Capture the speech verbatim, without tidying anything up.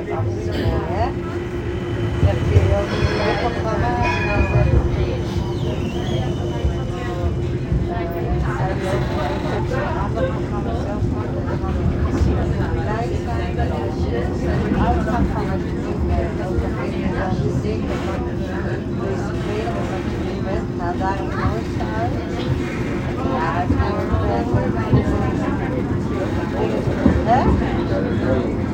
Dat is mooi, hè? Dan heb je ook een leuk programma. Andere programma's zelf maken. En dan zien we hoe blij zijn. Als je uitgaat van het publiek en ook nog even dan zeker van deze wereld wat je nu bent. Nou, daar het mooiste uit. Ja, het wordt... Hè?